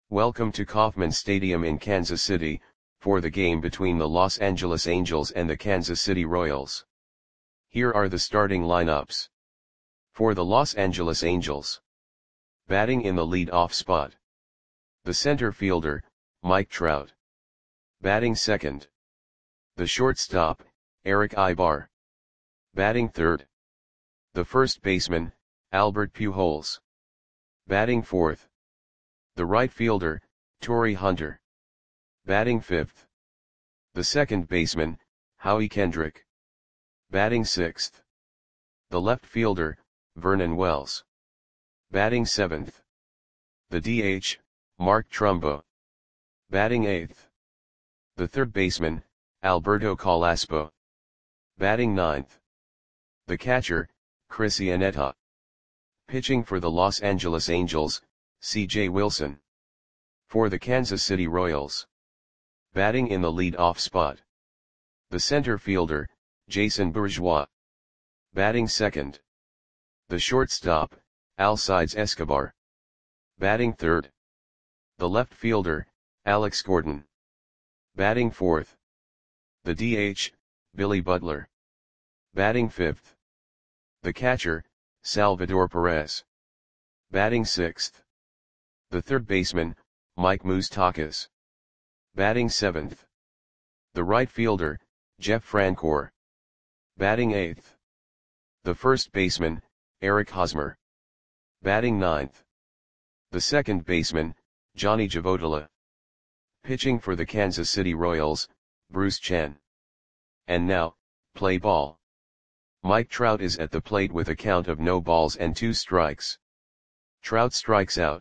Welcome to Kauffman Stadium in Kansas City, for the game between the Los Angeles Angels and the Kansas City Royals. Here are the starting lineups. For the Los Angeles Angels. Batting in the lead-off spot. The center fielder, Mike Trout. Batting second. The shortstop, Erick Aybar. Batting third. The first baseman, Albert Pujols. Batting fourth. The right fielder, Torii Hunter. Batting fifth. The second baseman, Howie Kendrick. Batting sixth. The left fielder, Vernon Wells. Batting seventh. The DH, Mark Trumbo. Batting eighth. The third baseman, Alberto Carrasco. Batting ninth. The catcher, Chris Iannetta. Pitching for the Los Angeles Angels, C.J. Wilson. For the Kansas City Royals. Batting in the lead-off spot. The center fielder, Jason Bourgeois. Batting second. The shortstop, Alcides Escobar. Batting third. The left fielder, Alex Gordon. Batting fourth. The DH, Billy Butler. Batting fifth. The catcher, Salvador Perez. Batting sixth. The third baseman, Mike Moustakas. Batting seventh. The right fielder, Jeff Francoeur. Batting eighth. The first baseman, Eric Hosmer. Batting ninth. The second baseman, Johnny Javotila. Pitching for the Kansas City Royals, Bruce Chen. And now, play ball. Mike Trout is at the plate with a count of no balls and 2 strikes. Trout strikes out.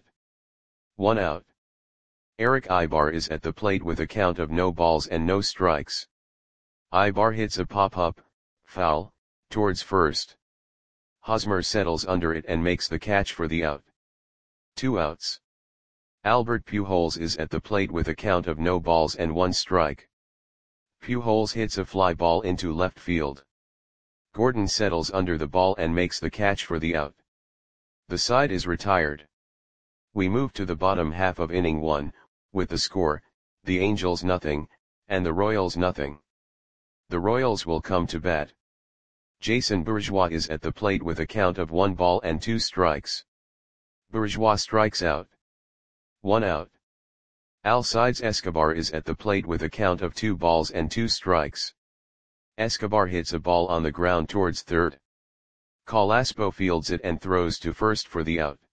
1 out. Erick Aybar is at the plate with a count of no balls and no strikes. Aybar hits a pop-up, foul, towards first. Hosmer settles under it and makes the catch for the out. 2 outs. Albert Pujols is at the plate with a count of no balls and 1 strike. Pujols hits a fly ball into left field. Gordon settles under the ball and makes the catch for the out. The side is retired. We move to the bottom half of inning 1, with the score, the Angels nothing, and the Royals nothing. The Royals will come to bat. Jason Bourgeois is at the plate with a count of 1 ball and 2 strikes. Bourgeois strikes out. 1 out. Alcides Escobar is at the plate with a count of 2 balls and 2 strikes. Escobar hits a ball on the ground towards third. Carrasco fields it and throws to first for the out.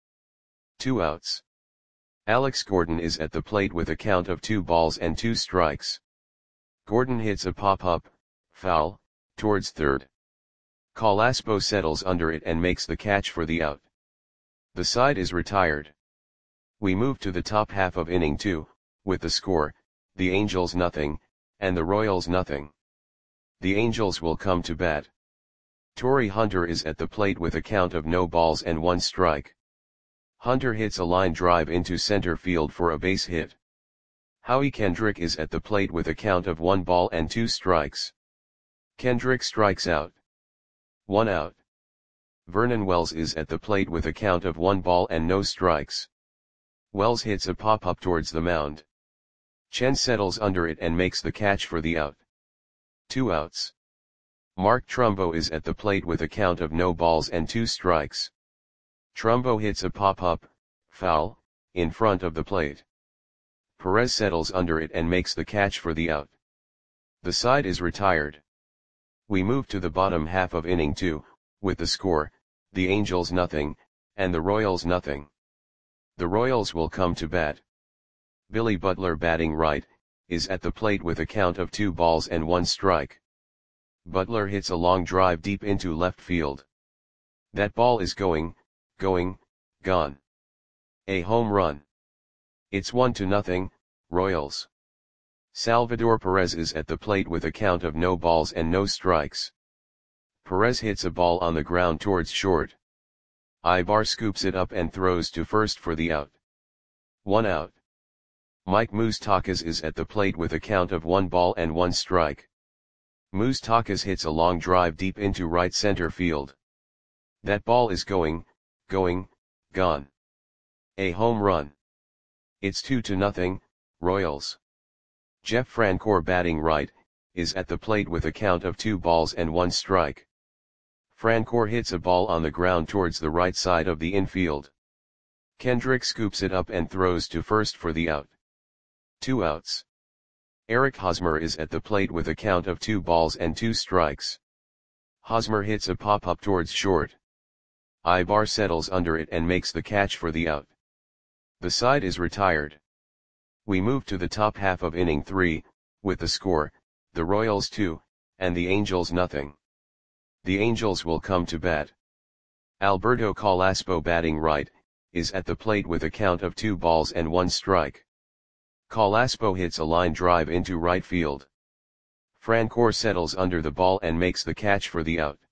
2 outs. Alex Gordon is at the plate with a count of 2 balls and 2 strikes. Gordon hits a pop-up, foul, towards third. Carrasco settles under it and makes the catch for the out. The side is retired. We move to the top half of inning 2, with the score, the Angels nothing, and the Royals nothing. The Angels will come to bat. Torii Hunter is at the plate with a count of no balls and 1 strike. Hunter hits a line drive into center field for a base hit. Howie Kendrick is at the plate with a count of 1 ball and 2 strikes. Kendrick strikes out. 1 out. Vernon Wells is at the plate with a count of 1 ball and no strikes. Wells hits a pop-up towards the mound. Chen settles under it and makes the catch for the out. 2 outs. Mark Trumbo is at the plate with a count of no balls and 2 strikes. Trumbo hits a pop-up, foul, in front of the plate. Perez settles under it and makes the catch for the out. The side is retired. We move to the bottom half of inning 2, with the score, the Angels nothing, and the Royals nothing. The Royals will come to bat. Billy Butler batting right, is at the plate with a count of 2 balls and 1 strike. Butler hits a long drive deep into left field. That ball is going, gone. A home run. It's 1-0, Royals. Salvador Perez is at the plate with a count of no balls and no strikes. Perez hits a ball on the ground towards short. Aybar scoops it up and throws to first for the out. 1 out. Mike Moustakas is at the plate with a count of 1 ball and 1 strike. Moustakas hits a long drive deep into right center field. That ball is going, gone. A home run. It's 2-0, Royals. Jeff Francoeur batting right, is at the plate with a count of 2 balls and 1 strike. Francoeur hits a ball on the ground towards the right side of the infield. Kendrick scoops it up and throws to first for the out. 2 outs. Eric Hosmer is at the plate with a count of 2 balls and 2 strikes. Hosmer hits a pop-up towards short. Ibar settles under it and makes the catch for the out. The side is retired. We move to the top half of inning 3, with the score, the Royals 2, and the Angels nothing. The Angels will come to bat. Alberto Calaspo batting right, is at the plate with a count of 2 balls and 1 strike. Calaspo hits a line drive into right field. Francoeur settles under the ball and makes the catch for the out.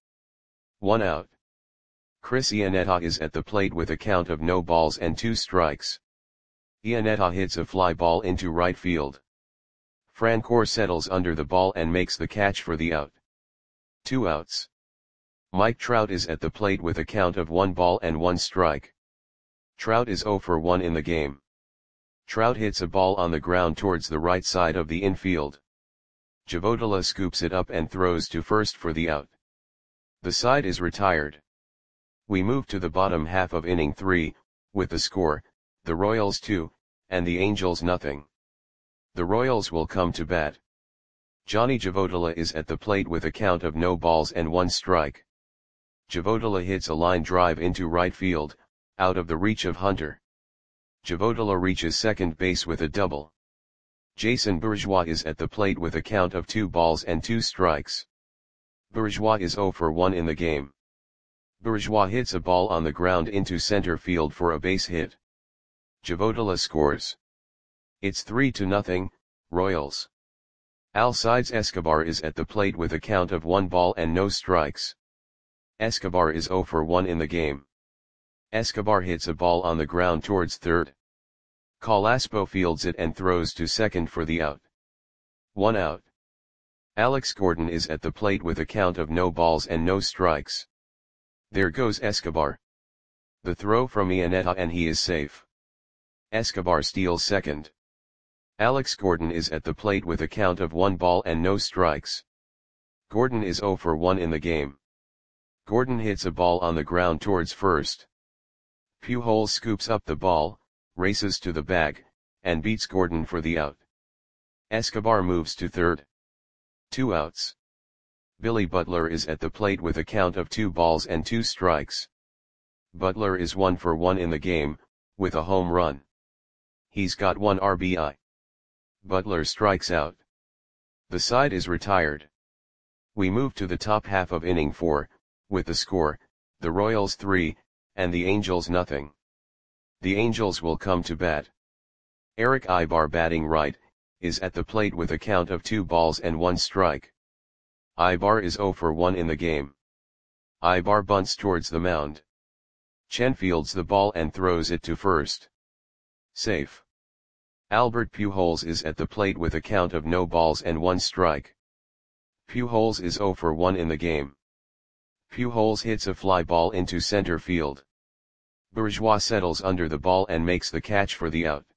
1 out. Chris Iannetta is at the plate with a count of no balls and 2 strikes. Iannetta hits a fly ball into right field. Francoeur settles under the ball and makes the catch for the out. 2 outs. Mike Trout is at the plate with a count of 1 ball and 1 strike. Trout is 0 for 1 in the game. Trout hits a ball on the ground towards the right side of the infield. Javodala scoops it up and throws to first for the out. The side is retired. We move to the bottom half of inning 3, with the score, the Royals 2, and the Angels nothing. The Royals will come to bat. Johnny Javodala is at the plate with a count of no balls and 1 strike. Javodala hits a line drive into right field, out of the reach of Hunter. Javodala reaches second base with a double. Jason Bourgeois is at the plate with a count of 2 balls and 2 strikes. Bourgeois is 0 for 1 in the game. Bourgeois hits a ball on the ground into center field for a base hit. Javodala scores. It's 3-0, Royals. Alcides Escobar is at the plate with a count of 1 ball and no strikes. Escobar is 0 for 1 in the game. Escobar hits a ball on the ground towards third. Calaspo fields it and throws to second for the out. 1 out. Alex Gordon is at the plate with a count of no balls and no strikes. There goes Escobar. The throw from Iannetta and he is safe. Escobar steals second. Alex Gordon is at the plate with a count of 1 ball and no strikes. Gordon is 0 for 1 in the game. Gordon hits a ball on the ground towards first. Pujols scoops up the ball, races to the bag, and beats Gordon for the out. Escobar moves to third. 2 outs. Billy Butler is at the plate with a count of 2 balls and 2 strikes. Butler is 1 for 1 in the game, with a home run. He's got 1 RBI. Butler strikes out. The side is retired. We move to the top half of inning 4, with the score, the Royals 3, and the Angels nothing. The Angels will come to bat. Eric Ibar batting right, is at the plate with a count of 2 balls and 1 strike. Ibar is 0 for 1 in the game. Ibar bunts towards the mound. Chen fields the ball and throws it to first. Safe. Albert Pujols is at the plate with a count of no balls and 1 strike. Pujols is 0 for 1 in the game. Pujols hits a fly ball into center field. Bourgeois settles under the ball and makes the catch for the out.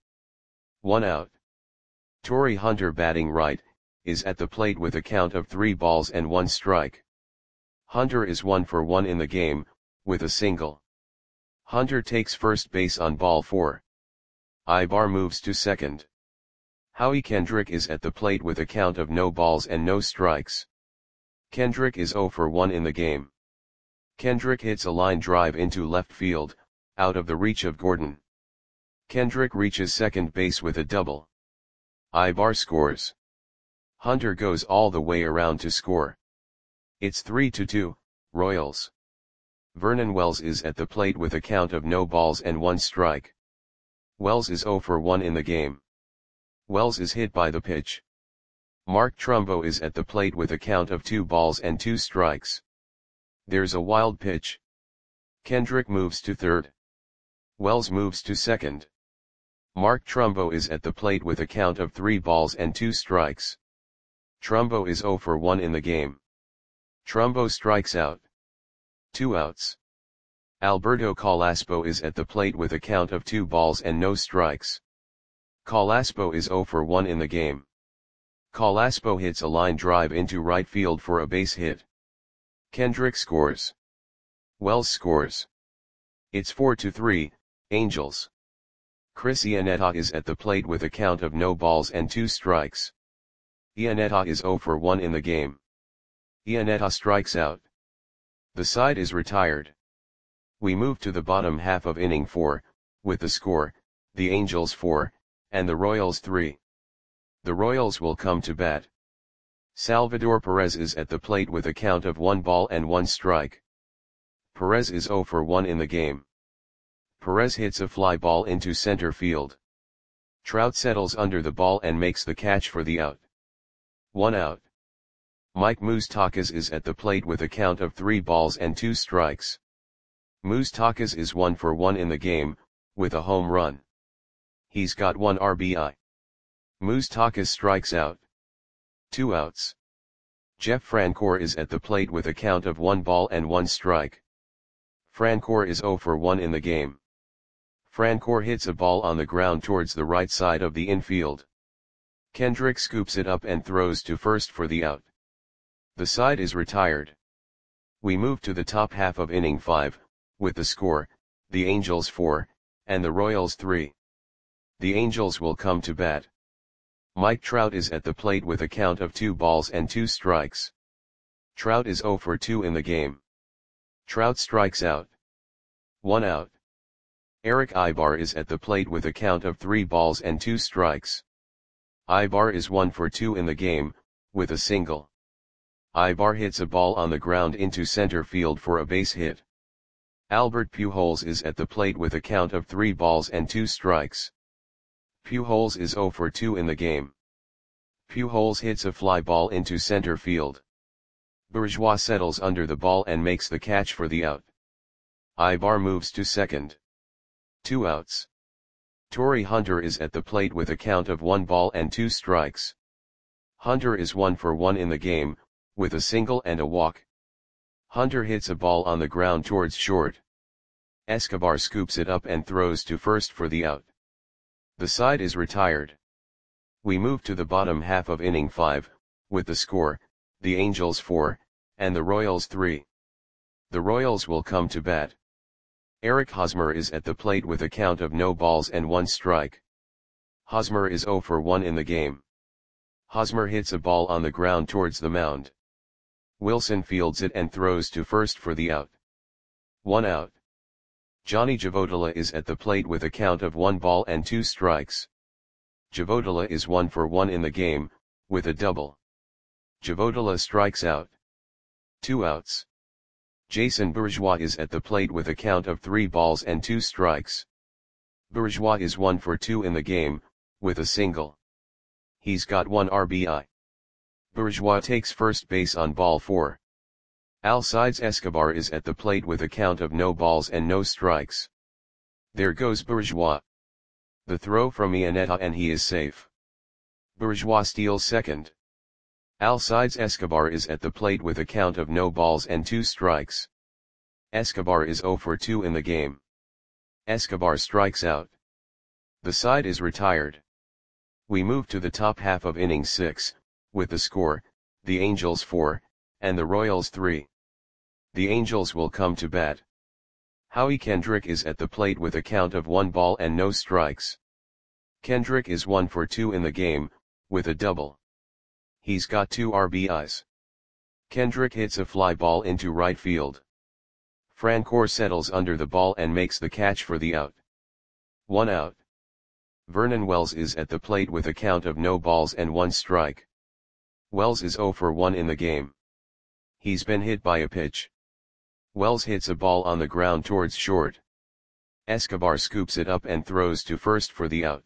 1 out. Torii Hunter batting right, is at the plate with a count of 3 balls and 1 strike. Hunter is 1 for 1 in the game, with a single. Hunter takes first base on ball 4. Ibar moves to second. Howie Kendrick is at the plate with a count of no balls and no strikes. Kendrick is 0 for 1 in the game. Kendrick hits a line drive into left field, out of the reach of Gordon. Kendrick reaches second base with a double. Ibar scores. Hunter goes all the way around to score. It's 3-2, Royals. Vernon Wells is at the plate with a count of no balls and 1 strike. Wells is 0 for 1 in the game. Wells is hit by the pitch. Mark Trumbo is at the plate with a count of 2 balls and 2 strikes. There's a wild pitch. Kendrick moves to third. Wells moves to second. Mark Trumbo is at the plate with a count of 3 balls and 2 strikes. Trumbo is 0 for 1 in the game. Trumbo strikes out. 2 outs. Alberto Calaspo is at the plate with a count of 2 balls and no strikes. Calaspo is 0 for 1 in the game. Calaspo hits a line drive into right field for a base hit. Kendrick scores. Wells scores. It's 4-3, Angels. Chris Iannetta is at the plate with a count of no balls and 2 strikes. Iannetta is 0 for 1 in the game. Iannetta strikes out. The side is retired. We move to the bottom half of inning 4, with the score, the Angels 4, and the Royals 3. The Royals will come to bat. Salvador Perez is at the plate with a count of 1 ball and 1 strike. Perez is 0 for 1 in the game. Perez hits a fly ball into center field. Trout settles under the ball and makes the catch for the out. 1 out. Mike Moustakas is at the plate with a count of 3 balls and 2 strikes. Moustakas is 1 for 1 in the game, with a home run. He's got 1 RBI. Moustakas strikes out. 2 outs. Jeff Francoeur is at the plate with a count of 1 ball and 1 strike. Francoeur is 0 for 1 in the game. Francoeur hits a ball on the ground towards the right side of the infield. Kendrick scoops it up and throws to first for the out. The side is retired. We move to the top half of inning 5, with the score, the Angels 4, and the Royals 3. The Angels will come to bat. Mike Trout is at the plate with a count of 2 balls and 2 strikes. Trout is 0 for 2 in the game. Trout strikes out. 1 out. Eric Ibar is at the plate with a count of 3 balls and 2 strikes. Ibar is 1 for 2 in the game, with a single. Ibar hits a ball on the ground into center field for a base hit. Albert Pujols is at the plate with a count of 3 balls and 2 strikes. Pujols is 0 for 2 in the game. Pujols hits a fly ball into center field. Bourgeois settles under the ball and makes the catch for the out. Ibar moves to second. 2 outs. Torrey Hunter is at the plate with a count of 1 ball and 2 strikes. Hunter is 1 for 1 in the game, with a single and a walk. Hunter hits a ball on the ground towards short. Escobar scoops it up and throws to first for the out. The side is retired. We move to the bottom half of inning 5, with the score, the Angels 4, and the Royals 3. The Royals will come to bat. Eric Hosmer is at the plate with a count of no balls and 1 strike. Hosmer is 0 for 1 in the game. Hosmer hits a ball on the ground towards the mound. Wilson fields it and throws to first for the out. 1 out. Johnny Javodala is at the plate with a count of 1 ball and 2 strikes. Javodala is 1 for 1 in the game, with a double. Javodala strikes out. 2 outs. Jason Bourgeois is at the plate with a count of 3 balls and 2 strikes. Bourgeois is 1 for 2 in the game, with a single. He's got 1 RBI. Bourgeois takes first base on ball 4. Alcides Escobar is at the plate with a count of no balls and no strikes. There goes Bourgeois. The throw from Iannetta and he is safe. Bourgeois steals second. Alcides Escobar is at the plate with a count of no balls and 2 strikes. Escobar is 0 for 2 in the game. Escobar strikes out. The side is retired. We move to the top half of inning 6, with the score, the Angels 4, and the Royals 3. The Angels will come to bat. Howie Kendrick is at the plate with a count of 1 ball and no strikes. Kendrick is 1 for 2 in the game, with a double. He's got 2 RBIs. Kendrick hits a fly ball into right field. Francoeur settles under the ball and makes the catch for the out. 1 out. Vernon Wells is at the plate with a count of no balls and 1 strike. Wells is 0 for 1 in the game. He's been hit by a pitch. Wells hits a ball on the ground towards short. Escobar scoops it up and throws to first for the out.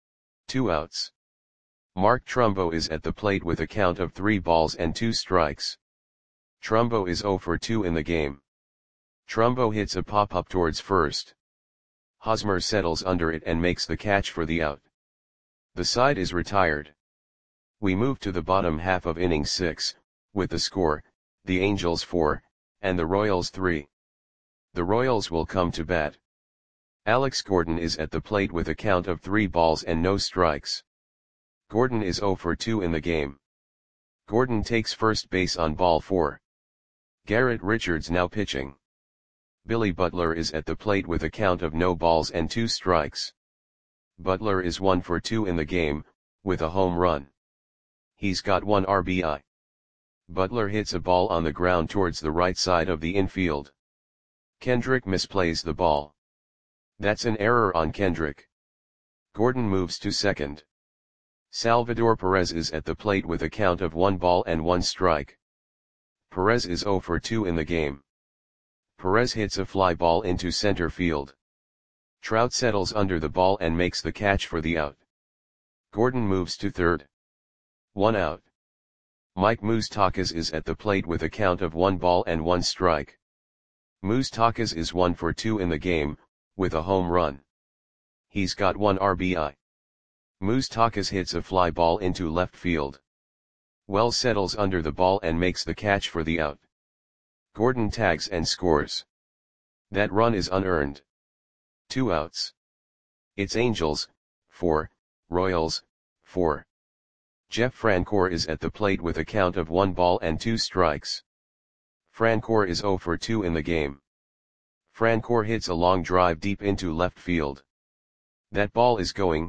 2 outs. Mark Trumbo is at the plate with a count of 3 balls and 2 strikes. Trumbo is 0 for 2 in the game. Trumbo hits a pop-up towards first. Hosmer settles under it and makes the catch for the out. The side is retired. We move to the bottom half of inning 6, with the score, the Angels 4, and the Royals 3. The Royals will come to bat. Alex Gordon is at the plate with a count of 3 balls and no strikes. Gordon is 0 for 2 in the game. Gordon takes first base on ball 4. Garrett Richards now pitching. Billy Butler is at the plate with a count of no balls and 2 strikes. Butler is 1 for 2 in the game, with a home run. He's got 1 RBI. Butler hits a ball on the ground towards the right side of the infield. Kendrick misplays the ball. That's an error on Kendrick. Gordon moves to second. Salvador Perez is at the plate with a count of 1 ball and 1 strike. Perez is 0 for 2 in the game. Perez hits a fly ball into center field. Trout settles under the ball and makes the catch for the out. Gordon moves to third. 1 out. Mike Moustakas is at the plate with a count of 1 ball and 1 strike. Moustakas is 1 for 2 in the game, with a home run. He's got 1 RBI. Moustakas hits a fly ball into left field. Wells settles under the ball and makes the catch for the out. Gordon tags and scores. That run is unearned. 2 outs. It's Angels, 4, Royals, 4. Jeff Francoeur is at the plate with a count of 1 ball and 2 strikes. Francoeur is 0 for 2 in the game. Francoeur hits a long drive deep into left field. That ball is gone.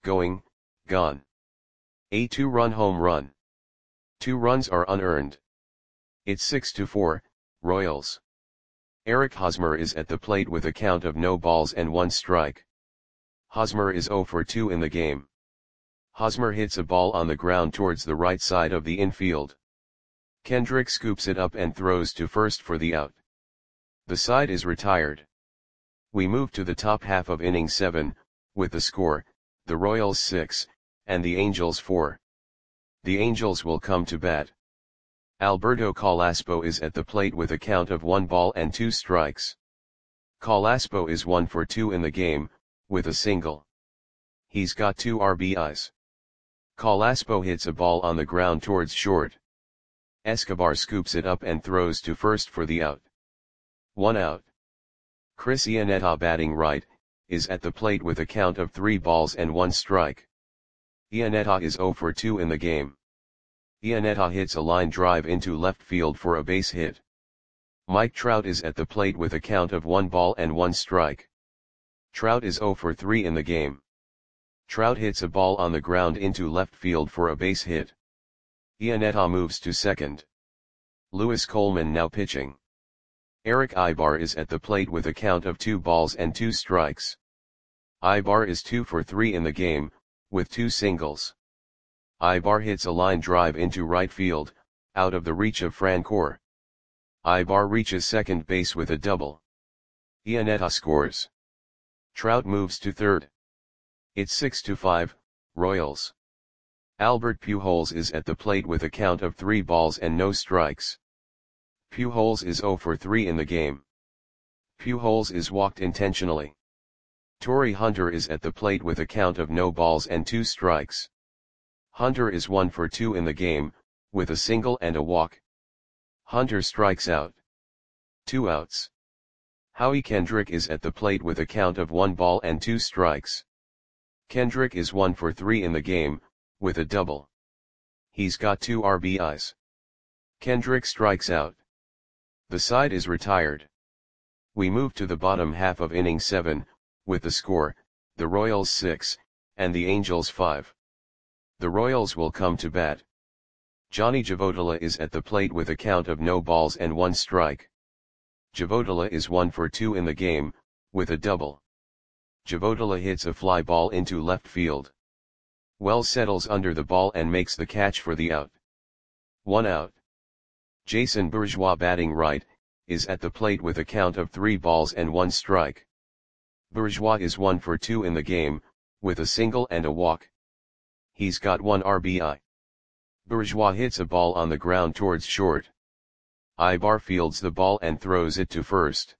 A 2-run home run. 2 runs are unearned. It's 6-4, Royals. Eric Hosmer is at the plate with a count of no balls and 1 strike. Hosmer is 0 for 2 in the game. Hosmer hits a ball on the ground towards the right side of the infield. Kendrick scoops it up and throws to first for the out. The side is retired. We move to the top half of inning 7, with the score, the Royals 6, and the Angels 4. The Angels will come to bat. Alberto Calaspo is at the plate with a count of 1 ball and 2 strikes. Calaspo is 1 for 2 in the game, with a single. He's got 2 RBIs. Calaspo hits a ball on the ground towards short. Escobar scoops it up and throws to first for the out. 1 out. Chris Iannetta, batting right, is at the plate with a count of 3 balls and 1 strike. Iannetta is 0 for 2 in the game. Iannetta hits a line drive into left field for a base hit. Mike Trout is at the plate with a count of 1 ball and 1 strike. Trout is 0 for 3 in the game. Trout hits a ball on the ground into left field for a base hit. Iannetta moves to second. Lewis Coleman now pitching. Eric Ibar is at the plate with a count of 2 balls and 2 strikes. Ibar is 2 for 3 in the game, with 2 singles. Ibar hits a line drive into right field, out of the reach of Francoeur. Ibar reaches second base with a double. Iannetta scores. Trout moves to third. It's 6-5, Royals. Albert Pujols is at the plate with a count of 3 balls and no strikes. Pujols is 0 for 3 in the game. Pujols is walked intentionally. Torii Hunter is at the plate with a count of no balls and 2 strikes. Hunter is 1 for 2 in the game, with a single and a walk. Hunter strikes out. 2 outs. Howie Kendrick is at the plate with a count of 1 ball and 2 strikes. Kendrick is 1 for 3 in the game, with a double. He's got 2 RBIs. Kendrick strikes out. The side is retired. We move to the bottom half of inning 7, with the score, the Royals 6, and the Angels 5. The Royals will come to bat. Johnny Javotila is at the plate with a count of no balls and 1 strike. Javotila is 1 for 2 in the game, with a double. Javotila hits a fly ball into left field. Wells settles under the ball and makes the catch for the out. 1 out. Jason Bourgeois, batting right, is at the plate with a count of 3 balls and 1 strike. Bourgeois is 1 for 2 in the game, with a single and a walk. He's got 1 RBI. Bourgeois hits a ball on the ground towards short. Ibar fields the ball and throws it to first.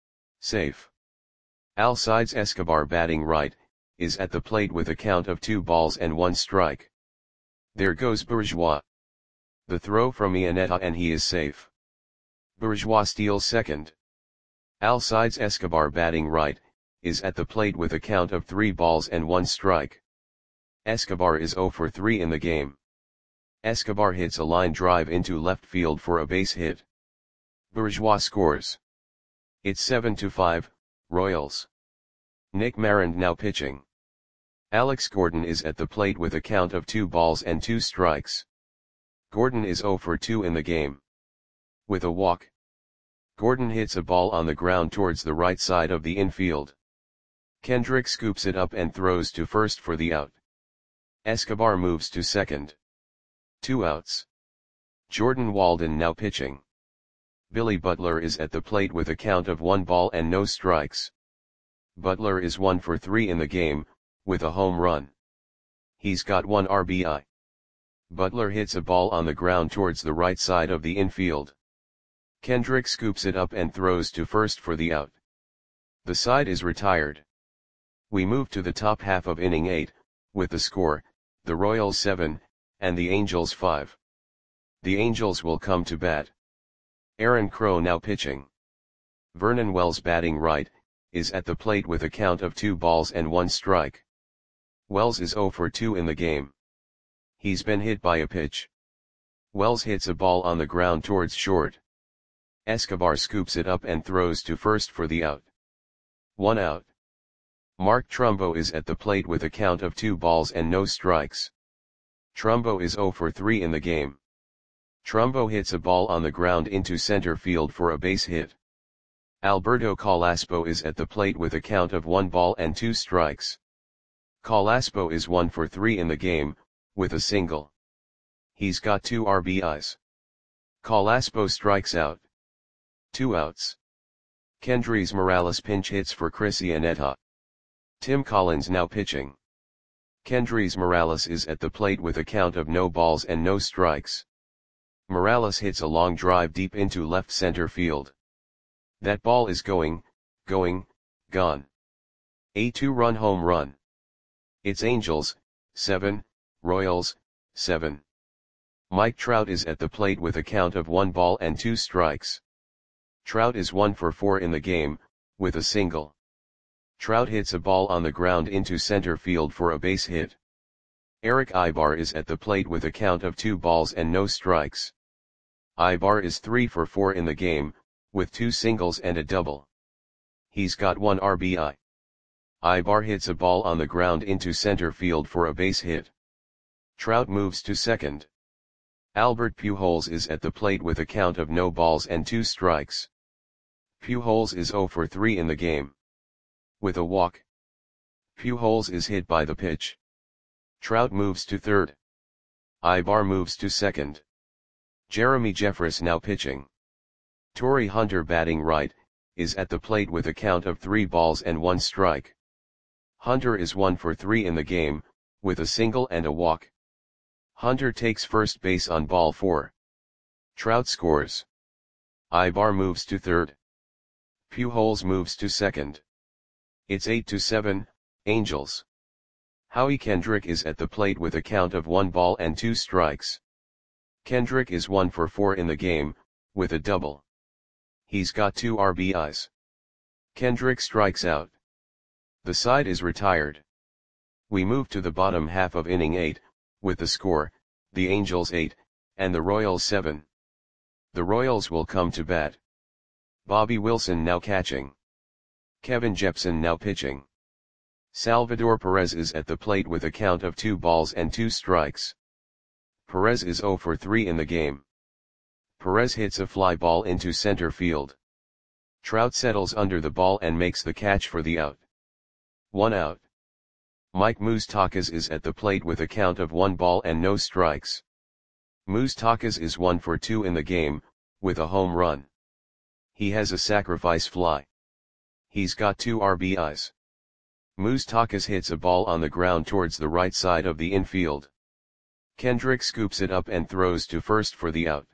Safe. Alcides Escobar, batting right, is at the plate with a count of 2 balls and 1 strike. There goes Bourgeois. The throw from Iannetta and he is safe. Bourgeois steals second. Alcides Escobar, batting right, is at the plate with a count of 3 balls and 1 strike. Escobar is 0 for 3 in the game. Escobar hits a line drive into left field for a base hit. Bourgeois scores. It's 7-5, Royals. Nick Marand now pitching. Alex Gordon is at the plate with a count of 2 balls and 2 strikes. Gordon is 0 for 2 in the game. With a walk, Gordon hits a ball on the ground towards the right side of the infield. Kendrick scoops it up and throws to first for the out. Escobar moves to second. 2 outs. Jordan Walden now pitching. Billy Butler is at the plate with a count of 1 ball and no strikes. Butler is 1 for 3 in the game, with a home run. He's got 1 RBI. Butler hits a ball on the ground towards the right side of the infield. Kendrick scoops it up and throws to first for the out. The side is retired. We move to the top half of inning 8, with the score, the Royals 7, and the Angels 5. The Angels will come to bat. Aaron Crow now pitching. Vernon Wells batting right, is at the plate with a count of 2 balls and 1 strike. Wells is 0 for 2 in the game. He's been hit by a pitch. Wells hits a ball on the ground towards short. Escobar scoops it up and throws to first for the out. 1 out. Mark Trumbo is at the plate with a count of 2 balls and no strikes. Trumbo is 0 for 3 in the game. Trumbo hits a ball on the ground into center field for a base hit. Alberto Calaspo is at the plate with a count of 1 ball and 2 strikes. Calaspo is 1 for 3 in the game, with a single. He's got 2 RBIs. Calaspo strikes out. 2 outs. Kendrys Morales pinch hits for Chris Iannetta. Tim Collins now pitching. Kendrys Morales is at the plate with a count of no balls and no strikes. Morales hits a long drive deep into left center field. That ball is gone. A 2-run home run. It's Angels, 7, Royals, 7. Mike Trout is at the plate with a count of 1 ball and 2 strikes. Trout is 1 for 4 in the game, with a single. Trout hits a ball on the ground into center field for a base hit. Eric Ibar is at the plate with a count of 2 balls and no strikes. Ibar is 3 for 4 in the game, with 2 singles and a double. He's got 1 RBI. Ibar hits a ball on the ground into center field for a base hit. Trout moves to second. Albert Pujols is at the plate with a count of no balls and 2 strikes. Pujols is 0 for 3 in the game. With a walk, Pujols is hit by the pitch. Trout moves to third. Ibar moves to second. Jeremy Jeffress now pitching. Torrey Hunter batting right, is at the plate with a count of 3 balls and 1 strike. Hunter is 1 for 3 in the game, with a single and a walk. Hunter takes first base on ball 4. Trout scores. Ibar moves to third. Pujols moves to second. It's 8-7, Angels. Howie Kendrick is at the plate with a count of 1 ball and 2 strikes. Kendrick is 1 for 4 in the game, with a double. He's got 2 RBIs. Kendrick strikes out. The side is retired. We move to the bottom half of inning 8, with the score, the Angels 8, and the Royals 7. The Royals will come to bat. Bobby Wilson now catching. Kevin Jepson now pitching. Salvador Perez is at the plate with a count of 2 balls and 2 strikes. Perez is 0 for 3 in the game. Perez hits a fly ball into center field. Trout settles under the ball and makes the catch for the out. 1 out. Mike Moustakas is at the plate with a count of 1 ball and no strikes. Moustakas is 1 for 2 in the game, with a home run. He has a sacrifice fly. He's got 2 RBIs. Moustakas hits a ball on the ground towards the right side of the infield. Kendrick scoops it up and throws to first for the out.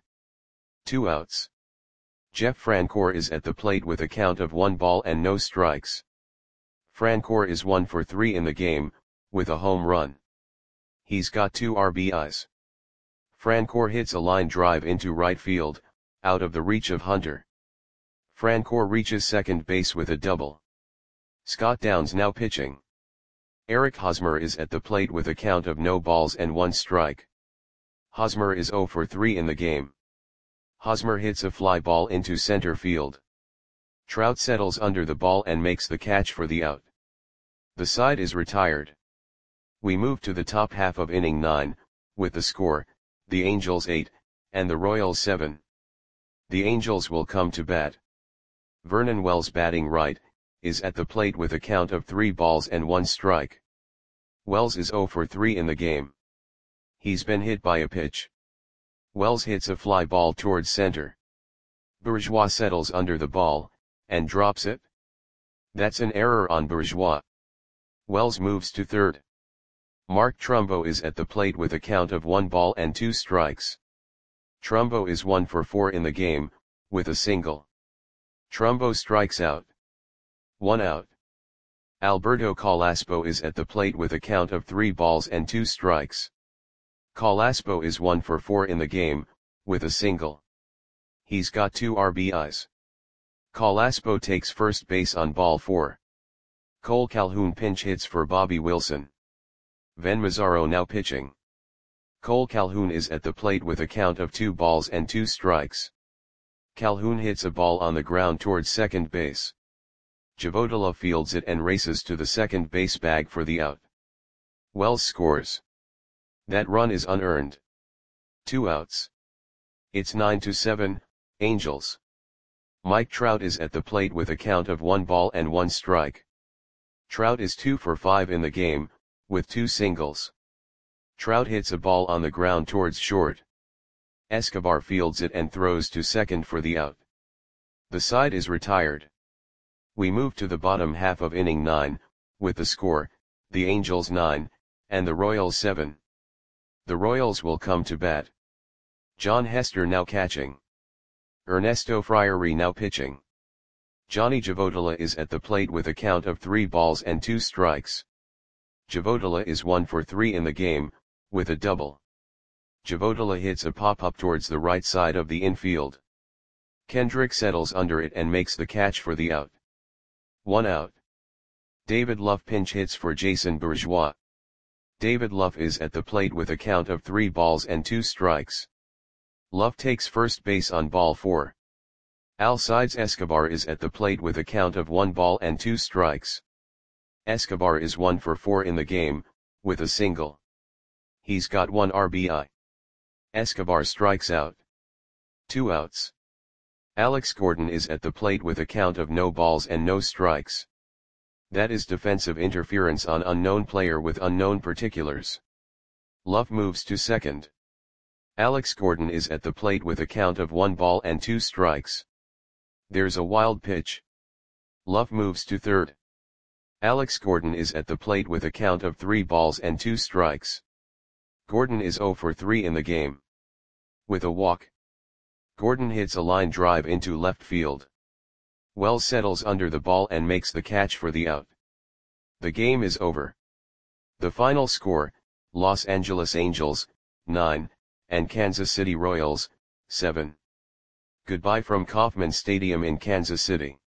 2 outs. Jeff Francoeur is at the plate with a count of 1 ball and no strikes. Francoeur is 1 for 3 in the game, with a home run. He's got 2 RBIs. Francoeur hits a line drive into right field, out of the reach of Hunter. Francoeur reaches second base with a double. Scott Downs now pitching. Eric Hosmer is at the plate with a count of no balls and 1 strike. Hosmer is 0 for 3 in the game. Hosmer hits a fly ball into center field. Trout settles under the ball and makes the catch for the out. The side is retired. We move to the top half of inning 9, with the score, the Angels 8, and the Royals 7. The Angels will come to bat. Vernon Wells, batting right, is at the plate with a count of 3 balls and 1 strike. Wells is 0 for 3 in the game. He's been hit by a pitch. Wells hits a fly ball towards center. Bourgeois settles under the ball, and drops it. That's an error on Bourgeois. Wells moves to third. Mark Trumbo is at the plate with a count of 1 ball and 2 strikes. Trumbo is 1 for 4 in the game, with a single. Trumbo strikes out. 1 out. Alberto Calaspo is at the plate with a count of 3 balls and 2 strikes. Calaspo is 1 for 4 in the game, with a single. He's got 2 RBIs. Calaspo takes first base on ball 4. Cole Calhoun pinch hits for Bobby Wilson. Ven Mazzaro now pitching. Cole Calhoun is at the plate with a count of 2 balls and 2 strikes. Calhoun hits a ball on the ground towards second base. Javodala fields it and races to the second base bag for the out. Wells scores. That run is unearned. 2 outs. It's 9-7, Angels. Mike Trout is at the plate with a count of 1 ball and 1 strike. Trout is 2 for 5 in the game, with 2 singles. Trout hits a ball on the ground towards short. Escobar fields it and throws to second for the out. The side is retired. We move to the bottom half of inning 9, with the score, the Angels 9, and the Royals 7. The Royals will come to bat. John Hester now catching. Ernesto Friary now pitching. Johnny Javodala is at the plate with a count of 3 balls and 2 strikes. Javodala is 1 for 3 in the game, with a double. Javodala hits a pop-up towards the right side of the infield. Kendrick settles under it and makes the catch for the out. 1 out. David Love pinch hits for Jason Bourgeois. David Love is at the plate with a count of 3 balls and 2 strikes. Love takes first base on ball 4. Alcides Escobar is at the plate with a count of 1 ball and 2 strikes. Escobar is 1 for 4 in the game, with a single. He's got 1 RBI. Escobar strikes out. 2 outs. Alex Gordon is at the plate with a count of no balls and no strikes. That is defensive interference on unknown player with unknown particulars. Love moves to second. Alex Gordon is at the plate with a count of 1 ball and 2 strikes. There's a wild pitch. Love moves to third. Alex Gordon is at the plate with a count of 3 balls and 2 strikes. Gordon is 0 for 3 in the game. With a walk. Gordon hits a line drive into left field. Wells settles under the ball and makes the catch for the out. The game is over. The final score, Los Angeles Angels, 9, and Kansas City Royals, 7. Goodbye from Kauffman Stadium in Kansas City.